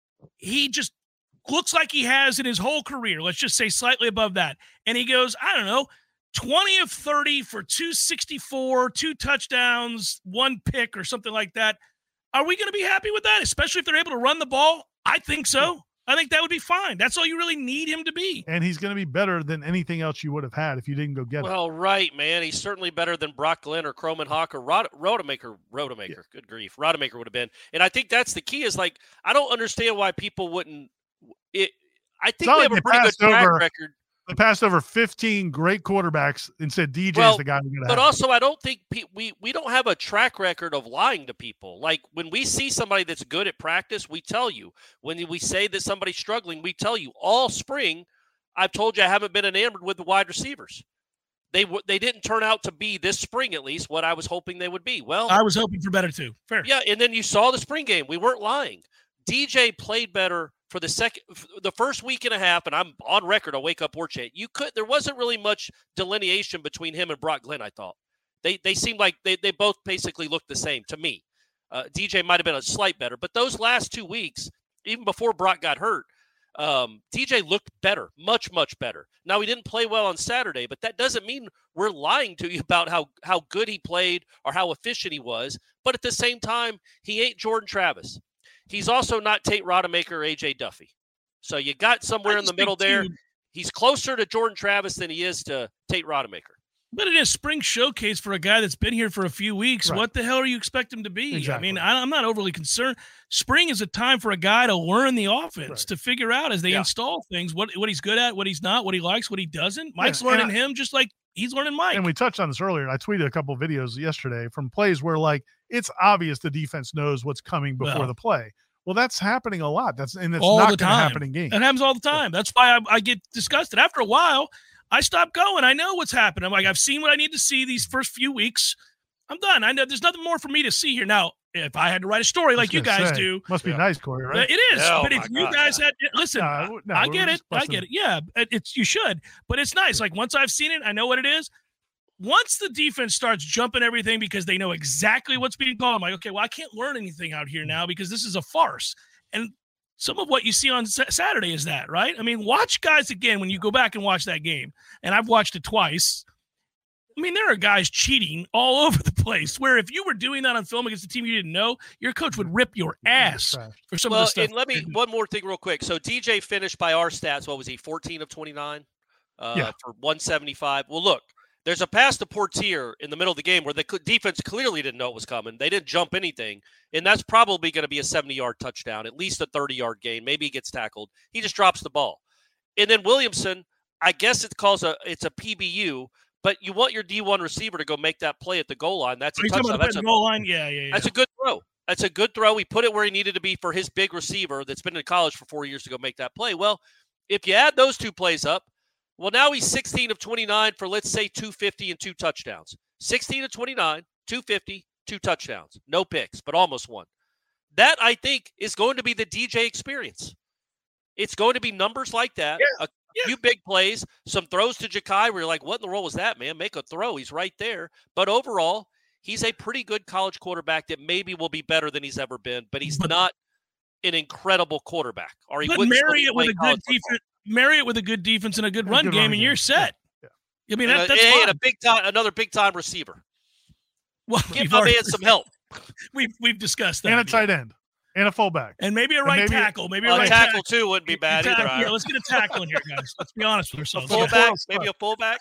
he just looks like he has in his whole career, let's just say slightly above that, and he goes, I don't know, twenty of thirty for two sixty-four, two touchdowns, one pick or something like that, are we going to be happy with that, especially if they're able to run the ball? I think so. I think that would be fine. That's all you really need him to be. And he's going to be better than anything else you would have had if you didn't go get him. Well, right, man. He's certainly better than Brock Glenn or Croman Hawk or Rod- Rodemaker. Rodemaker. Yeah. Good grief. Rodemaker would have been. And I think that's the key is like, I don't understand why people wouldn't. It. I think not we like have a they pretty good passed track over- record. They passed over fifteen great quarterbacks and said D J is Well, the guy we're going to But have. also, I don't think pe- we we don't have a track record of lying to people. Like when we see somebody that's good at practice, we tell you. When we say that somebody's struggling, we tell you. All spring, I've told you I haven't been enamored with the wide receivers. They w- they didn't turn out to be this spring at least what I was hoping they would be. Well, I was hoping for better too. Fair. yeah, and then you saw the spring game. We weren't lying. D J played better for the second, the first week and a half, and I'm on record. I'll wake up war chant. You could. There wasn't really much delineation between him and Brock Glenn. I thought they they seemed like they they both basically looked the same to me. Uh, D J might have been a slight better, but those last two weeks, even before Brock got hurt, um, D J looked better, much much better. Now he didn't play well on Saturday, but that doesn't mean we're lying to you about how how good he played or how efficient he was. But at the same time, he ain't Jordan Travis. He's also not Tate Rodemaker or A J Duffy. So you got somewhere I in the just middle think, there. too, He's closer to Jordan Travis than he is to Tate Rodemaker. But in a spring showcase for a guy that's been here for a few weeks, Right. what the hell are you expect him to be? Exactly. I mean, I, I'm not overly concerned. Spring is a time for a guy to learn the offense, Right. to figure out as they Yeah. install things what, what he's good at, what he's not, what he likes, what he doesn't. Mike's Yeah, and learning I- him just like he's learning Mike. And we touched on this earlier. And I tweeted a couple of videos yesterday from plays where, like, it's obvious the defense knows what's coming before Well. the play. Well, that's happening a lot. That's and it's All not the going to time. happen in games. That happens all the time. That's why I, I get disgusted. After a while, I stop going. I know what's happening. I'm like, I've seen what I need to see these first few weeks. I'm done. I know there's nothing more for me to see here. Now, if I had to write a story like you guys say, do, must be yeah. nice, Corey, right? it is. Oh, but if my you God. guys had listen, No, no, I we're get it. just I busting get it. Yeah, it- it's you should, but it's nice. Like once I've seen it, I know what it is. Once the defense starts jumping everything because they know exactly what's being called, I'm like, okay, well, I can't learn anything out here now because this is a farce. And some of what you see on sa- Saturday is that, right? I mean, watch guys again when you go back and watch that game. And I've watched it twice. I mean, there are guys cheating all over the place where if you were doing that on film against a team you didn't know, your coach would rip your ass for some Well, of the stuff. and let me one more thing real quick. So D J finished by our stats. What was he? fourteen of twenty-nine uh, Yeah. for one seventy-five. Well, look, there's a pass to Portier in the middle of the game where the cl- defense clearly didn't know it was coming. They didn't jump anything, and that's probably going to be a seventy-yard touchdown, at least a thirty-yard gain. Maybe he gets tackled. He just drops the ball. And then Williamson, I guess it calls a it's a P B U, but you want your D one receiver to go make that play at the goal line. That's a Are you talking touchdown. about That's the a, goal line? Yeah, yeah, yeah. that's a good throw. That's a good throw. He put it where he needed to be for his big receiver that's been in college for four years to go make that play. Well, if you add those two plays up, well, now he's sixteen of twenty-nine for, let's say, two fifty and two touchdowns. sixteen of twenty-nine, two fifty, two touchdowns. No picks, but almost one. That, I think, is going to be the D J experience. It's going to be numbers like that, Yeah, a yeah. few big plays, some throws to Ja'Kai where you're like, what in the world was that, man? Make a throw. He's right there. But overall, he's a pretty good college quarterback that maybe will be better than he's ever been, but he's But- not an incredible quarterback. Or he But wouldn't still marry be it with a playing good college football. defense. Marry it with a good defense and a good A run good game, run and you're game. set. Yeah. I mean, And, that, a, that's and fine. a big time, another big time receiver. Well, Give we've, my already, man some help. we've we've discussed that, And a yeah. tight end. And a fullback. and maybe a and right maybe- tackle, maybe a Well, right a tackle too wouldn't be tackle. bad either. Tackle- Yeah, Ira. let's get a tackle in here, guys. Let's be honest with ourselves. Full- Fullback, Full- maybe a fullback.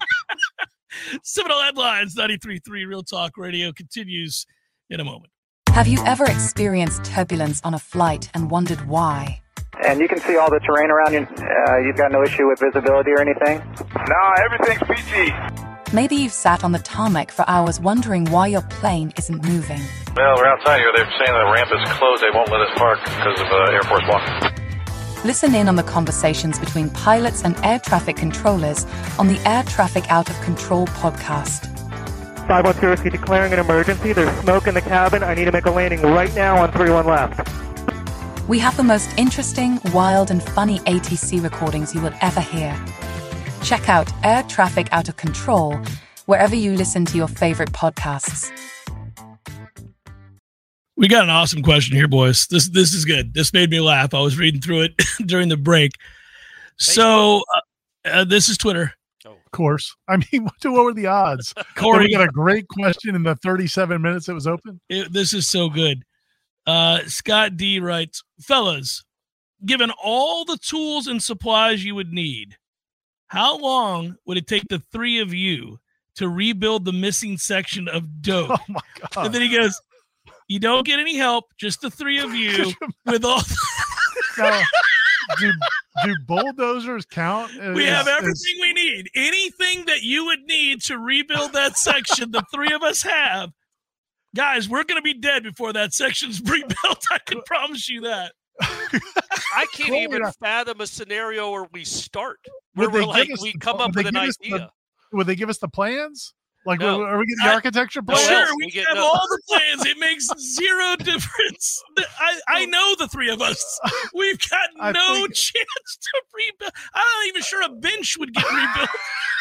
Seminole Headlines, ninety-three point three Real Talk Radio continues in a moment. Have you ever experienced turbulence on a flight and wondered why? And you can see all the terrain around you. Uh, you've got no issue with visibility or anything? No, everything's peachy. Maybe you've sat on the tarmac for hours wondering why your plane isn't moving. Well, we're outside here. They're saying the ramp is closed. They won't let us park because of uh, Air Force One. Listen in on the conversations between pilots and air traffic controllers on the Air Traffic Out of Control podcast. five one zero, declaring an emergency. There's smoke in the cabin. I need to make a landing right now on three one left. We have the most interesting, wild, and funny A T C recordings you will ever hear. Check out Air Traffic Out of Control wherever you listen to your favorite podcasts. We got an awesome question here, boys. This this is good. This made me laugh. I was reading through it during the break. So uh, uh, this is Twitter. Of course. I mean, what, what were the odds? Corey, we got a great question in the thirty-seven minutes it was open. It, this is so good. Uh, Scott D writes, fellas, given all the tools and supplies you would need, how long would it take the three of you to rebuild the missing section of Doak? Oh, my God. And then he goes, you don't get any help, just the three of you with all. Now, do, do bulldozers count? We Is- have is- everything we need. Anything that you would need to rebuild that section, the three of us have. Guys, we're going to be dead before that section's rebuilt. I can promise you that. I can't Well, even yeah. fathom a scenario where we start. Where Would they we're give like, us we the- come would up they with an give us the- idea. Would they give us the plans? Like, No. are we getting the I- architecture No, plans? Sure, else. we We can get have no- all the plans. It makes zero difference. I, I know the three of us. We've got I no think- chance to rebuild. I'm not even sure a bench would get rebuilt.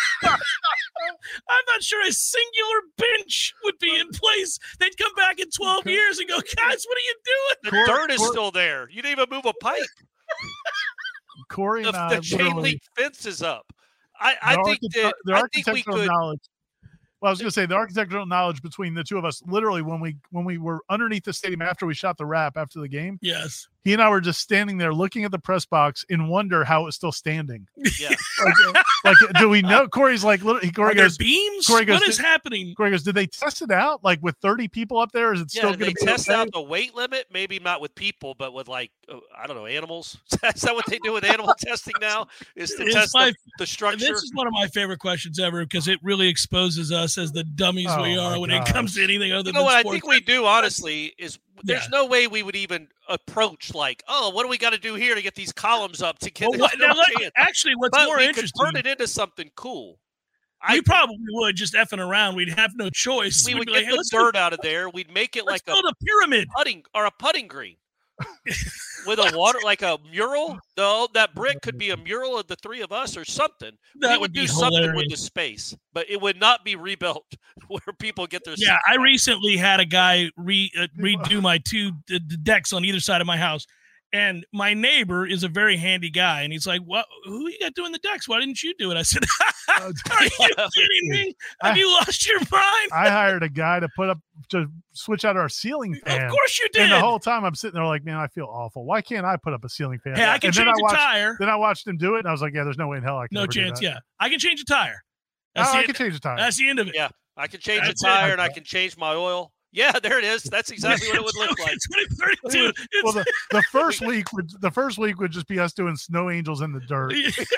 I'm not sure a singular bench would be in place. They'd come back in twelve years and go, guys, what are you The doing? Cor- dirt is Cor- still there. You didn't even move a pipe. Corey The, and I the chain literally- link fence is up. I, I the think architect- that the I think we architectural could. knowledge. Well, I was going to say the architectural knowledge between the two of us. Literally, when we when we were underneath the stadium after we shot the wrap after the game, Yes. he and I were just standing there looking at the press box in wonder how it was still standing. Yeah. Like, like, do we know? Corey's like, literally, Corey Are there goes, beams? Corey goes, What is "Did- happening? Corey goes, did they test it out like with thirty people up there? Is it Yeah, still and going they to be test okay? out the weight limit, maybe not with people, but with like uh, I don't know, animals. Is that what they do with animal testing now? Is to It's test my- the, the structure? This is one of my favorite questions ever because it really exposes us as the dummies we Oh, are my when gosh. it comes to anything other You than know what I sports. think we do honestly is there's Yeah. no way we would even approach like, oh, what do we got to do here to get these columns up to get Well, this what, now, no let- chance. actually, what's But more we could interesting? turn it into something cool. We probably would just effing around. We'd have no choice. We We'd would be get like, hey, the let's dirt go, out of there. We'd make it let's like build a, a pyramid putting or a putting green with a water, like a mural. No, that brick could be a mural of the three of us or something. That we would would be do something with hilarious. the space, but it would not be rebuilt where people get their. Yeah, seats I back. recently had a guy re uh, redo my two the, the decks on either side of my house, and my neighbor is a very handy guy, and he's like, "What? Who you got doing the decks? Why didn't you do it?" I said, "Are you kidding me? Have I- you lost your mind?" I hired a guy to put up to switch out our ceiling fan. Of course you did. And the whole time I'm sitting there like, man, I feel awful. Why can't I put up a ceiling fan? Hey, I can and then change I a watched, tire. Then I watched him do it, and I was like, yeah, there's no way in hell I can. No ever do chance. that. Yeah, I can change a tire. Oh, That's, I the, can change the tire. that's the end of it. Yeah, I can change That's the it. tire and I can change my oil. Yeah, there it is. That's exactly what it would look like. twenty thirty-two. Well, the, the first week would the first week would just be us doing snow angels in the dirt.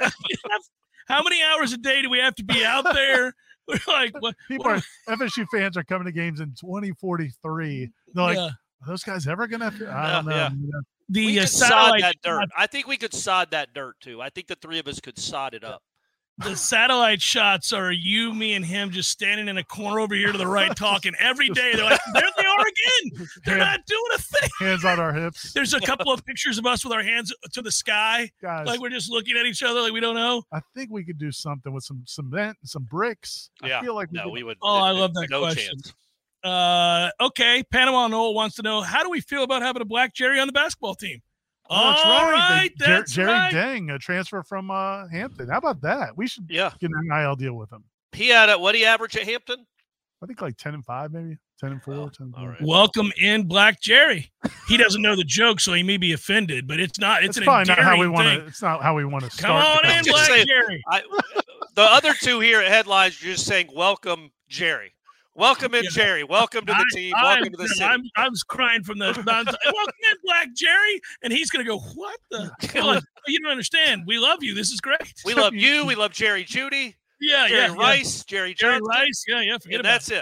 How many hours a day do we have to be out there? We're like, what? People what are F S U fans are coming to games in twenty forty-three. They're like, yeah. are those guys ever gonna? I don't know. Yeah. man. The We uh, could sod satellite that dirt. shot- I think we could sod that dirt too. I think the three of us could sod it up. the satellite shots are you, me, and him just standing in a corner over here to the right, talking every day. They're like, there they are again. They're not doing a thing. Hands on our hips, There's a couple of pictures of us with our hands to the sky, guys. like we're just looking at each other like we don't know. I think we could do something with some cement and some bricks. Yeah. I feel like we No, could, we would. Oh, I it- love that no question. chance. Uh, okay, Panama Noel wants to know, how do we feel about having a black Jerry on the basketball team? Oh, that's All right. right, They- Jer- that's Jerry right. Deng, a transfer from uh, Hampton. How about that? We should Yeah. get an N I L deal with him. He had a what he average at Hampton? I think like ten and five, maybe ten and four. Oh, ten and all four. right. Welcome in, Black Jerry. He doesn't know the joke, so he may be offended, but it's not. It's, It's an probably not how we endearing want thing. to. It's not how we want to Come start. on the in, Just Black say- Jerry. I, the other two here at headlines, you're just saying, "Welcome, Jerry. Welcome in, Yeah. Jerry. Welcome to the I- team. I'm, Welcome to the city." I'm, I was crying from the. I was like, welcome in, Black Jerry, and he's gonna go, "What the? Well, you don't understand. We love you. This is great. We love you. We love Jerry Judy, yeah, Jerry yeah, yeah. Rice, Jerry Jerry Johnson, Rice. Yeah, yeah. Forget and about that's it.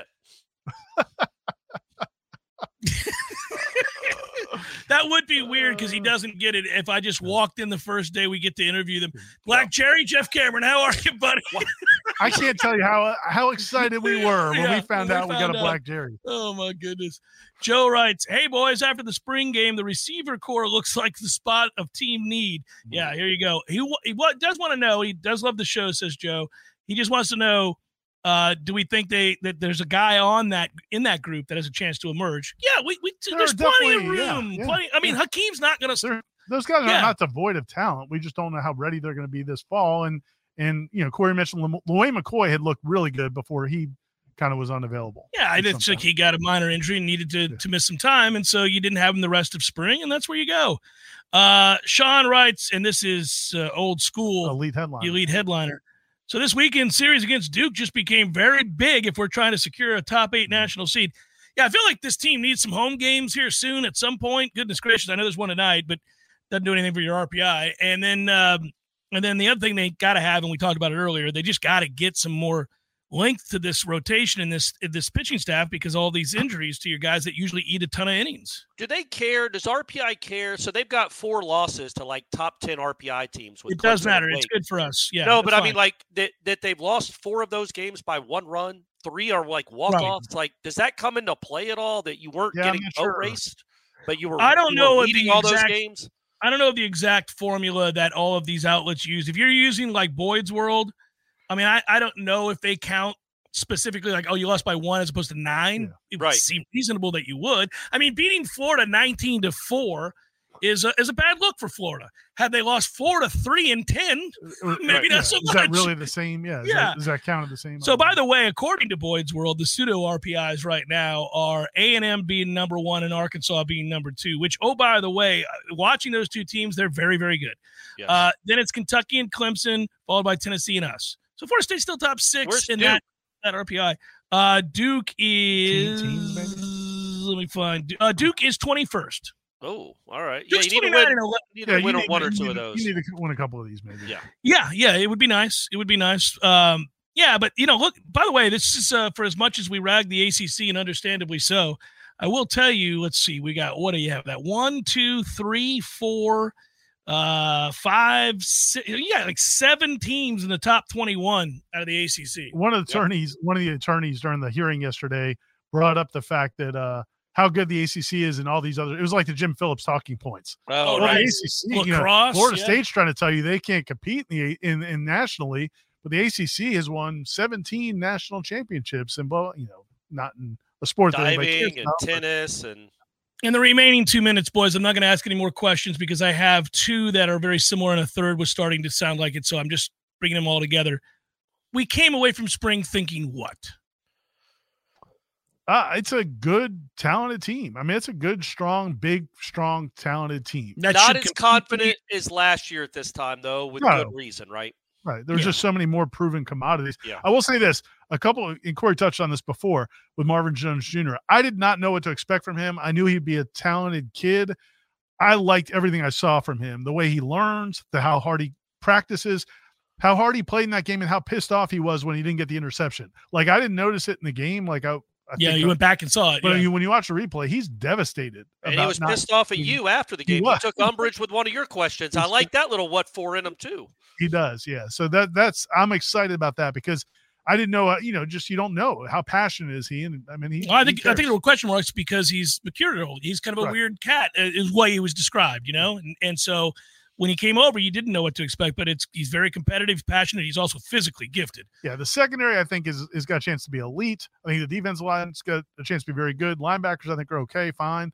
That would be weird because he doesn't get it. If I just walked in the first day we get to interview them, Black Jerry, Jeff Cameron, how are you, buddy? I can't tell you how how excited we were when Yeah, we found when we out we got found a out. black Jerry. Oh my goodness. Joe writes, "Hey boys, after the spring game, the receiver core looks like the spot of team need." Yeah, here you go. He, wa- he wa- does want to know. He does love the show, says Joe. He just wants to know, uh, do we think they that there's a guy on that in that group that has a chance to emerge? Yeah, we, we There there's plenty of definitely- yeah, room. yeah, plenty. I mean, yeah. Hakeem's not going to. They're, those guys are Yeah. not devoid of talent. We just don't know how ready they're going to be this fall. And and you know, Corey mentioned Lu- Luane McCoy had looked really good before he kind of was unavailable. Yeah, I at did some think point. he got a minor injury and needed to, Yeah. to miss some time, and so you didn't have him the rest of spring, and that's where you go. Uh, Sean writes, and this is uh, old school. elite headline. The elite headliner. So this weekend series against Duke just became very big if we're trying to secure a top eight national seed. Yeah, I feel like this team needs some home games here soon at some point. Goodness gracious, I know there's one tonight, but doesn't do anything for your R P I. And then, um, and then the other thing they got to have, and we talked about it earlier, they just got to get some more length to this rotation in this in this pitching staff because all these injuries to your guys that usually eat a ton of innings. Do they care? Does R P I care? So they've got four losses to like top ten R P I teams. With It does Clemson matter. and It's Wake. good for us. Yeah. no, that's but I fine. mean, like that that they've lost four of those games by one run. Three are like walk offs. Like, does that come into play at all? That you weren't Yeah, I'm getting not boat sure. raced, but you were. I don't you know were if the leading all those exact- games. I don't know the exact formula that all of these outlets use. If you're using like Boyd's World, I mean, I, I don't know if they count specifically like, oh, you lost by one as opposed to nine. Yeah. It would Right. seem reasonable that you would. I mean, beating Florida nineteen to four is a, is a bad look for Florida. Had they lost four to three and ten, maybe Right, not yeah. so Is much. that really the same? Yeah. Is Yeah. That, is that counted the same? So, by the way, according to Boyd's World, the pseudo R P Is right now are A and M being number one and Arkansas being number two, which, oh, by the way, watching those two teams, they're very, very good. Yes. Uh, then it's Kentucky and Clemson, followed by Tennessee and us. So Florida State's still top six Where's in Duke? that, that R P I. Uh, Duke is, teams, baby? let me find, uh, Duke is twenty-first. Oh, all right. Duke's yeah, you need to twenty-nine win. and eleven. You need to you win need- one or you two need- of those. You need to win a couple of these, maybe. Yeah. Yeah, yeah, it would be nice. It would be nice. Um, yeah, but you know, look. By the way, this is uh, for as much as we rag the A C C, and understandably so. I will tell you. Let's see. We got what do you have? That one, two, three, four, uh, five, six, yeah, like seven teams in the top twenty-one out of the A C C. One of the attorneys, yep. one of the attorneys during the hearing yesterday brought up the fact that uh, how good the A C C is and all these other. It was like the Jim Phillips talking points. Oh, well, right. The A C C, Lacrosse, you know, Florida yeah. State's trying to tell you they can't compete in the in, in nationally, but the A C C has won seventeen national championships and, well, you know, not in a sport that diving and about, tennis and. In the remaining two minutes, boys, I'm not going to ask any more questions because I have two that are very similar, and a third was starting to sound like it. So I'm just bringing them all together. We came away from spring thinking what? Uh, it's a good, talented team. I mean, it's a good, strong, big, strong, talented team. That Not as confident as last year at this time, though, with no. good reason, right? Right. There's yeah. just so many more proven commodities. Yeah. I will say this. A couple of, and Corey touched on this before with Marvin Jones Junior I did not know what to expect from him. I knew he'd be a talented kid. I liked everything I saw from him, the way he learns, the how hard he practices, how hard he played in that game, and how pissed off he was when he didn't get the interception. Like, I didn't notice it in the game. Like, I, I yeah, think you I, went back and saw it. But yeah. when you watch the replay, he's devastated. And he was not, pissed off at you after the game. He, he took umbrage with one of your questions. I like that little what for in him, too. He does, yeah. So that that's I'm excited about that because I didn't know, uh, you know, just you don't know how passionate is he. And I mean, he. Well, I think he I think the question marks because he's mercurial. He's kind of a right. weird cat, is the way he was described, you know. And and so when he came over, you didn't know what to expect. But it's he's very competitive, passionate. He's also physically gifted. Yeah, the secondary I think is is got a chance to be elite. I think the defensive line's got a chance to be very good. Linebackers I think are okay, fine.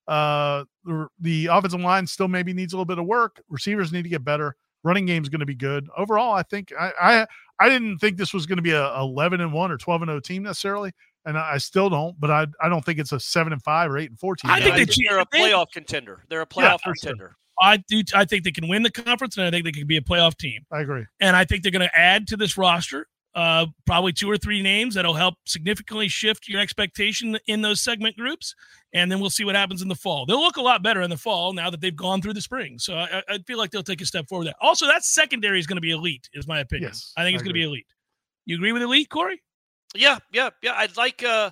Uh, the, the offensive line still maybe needs a little bit of work. Receivers need to get better. Running game is going to be good. Overall, I think I, I I didn't think this was going to be a eleven and one or twelve and oh team necessarily, and I, I still don't. But I I don't think it's a seven and five or eight and four team. I think, I they, think they're a playoff contender. They're a playoff yeah, contender. Sure. I do. I think they can win the conference, and I think they can be a playoff team. I agree. And I think they're going to add to this roster uh, probably two or three names that'll help significantly shift your expectation in those segment groups. And then we'll see what happens in the fall. They'll look a lot better in the fall now that they've gone through the spring. So I, I feel like they'll take a step forward there. Also, that secondary is going to be elite, is my opinion. Yes, I think it's going to be elite. You agree with elite, Corey? Yeah, yeah, yeah. I'd like uh,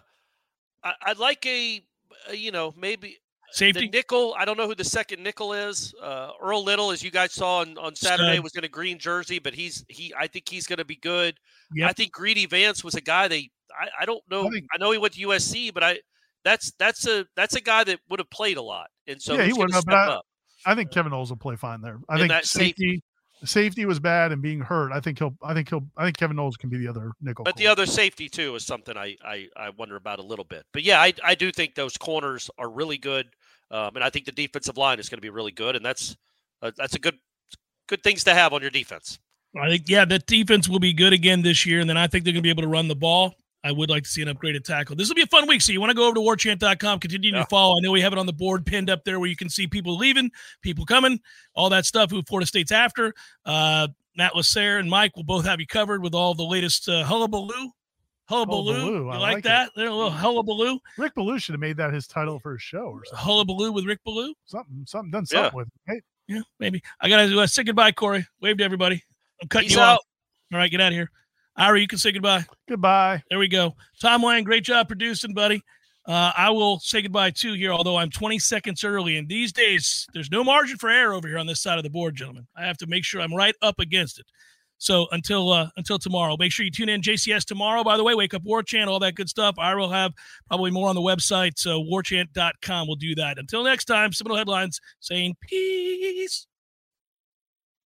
I'd like a, a you know, maybe safety the nickel. I don't know who the second nickel is. Uh, Earl Little, as you guys saw on, on Saturday, Stud. was in a green jersey, but he's he. I think he's going to be good. Yep. I think Greedy Vance was a guy they. I, I don't know. I, think, I know he went to U S C, but I. That's that's a that's a guy that would have played a lot, and so yeah, he would have. I, up. I think Kevin Knowles will play fine there. I and think safety, safety safety was bad and being hurt. I think he'll. I think he'll. I think Kevin Knowles can be the other nickel. But corner. the other safety too is something I, I I wonder about a little bit. But yeah, I I do think those corners are really good, um, and I think the defensive line is going to be really good, and that's uh, that's a good good things to have on your defense. I think yeah, the defense will be good again this year, and then I think they're going to be able to run the ball. I would like to see an upgraded tackle. This will be a fun week. So you want to go over to war chant dot com, continue yeah. to follow. I know we have it on the board pinned up there where you can see people leaving, people coming, all that stuff, who Florida State's after. Uh, Matt Lasser and Mike will both have you covered with all the latest uh, hullabaloo. Hullabaloo. hullabaloo. You I like, like that? They're a little hullabaloo. Rick Ballou should have made that his title for his show or something. Hullabaloo with Rick Ballou? Something, something done something yeah. with it. Hey. Yeah, maybe. I got to uh, say goodbye, Corey. Wave to everybody. I'm cutting Peace you out. off. All right, get out of here. Ira, you can say goodbye. Goodbye. There we go. Tom Wayne, great job producing, buddy. Uh, I will say goodbye, too, here, although I'm twenty seconds early. And these days, there's no margin for error over here on this side of the board, gentlemen. I have to make sure I'm right up against it. So until uh, until tomorrow, make sure you tune in J C S tomorrow. By the way, Wake Up War Chant, all that good stuff. Ira will have probably more on the website, so war chant dot com will do that. Until next time, Seminole Headlines saying peace.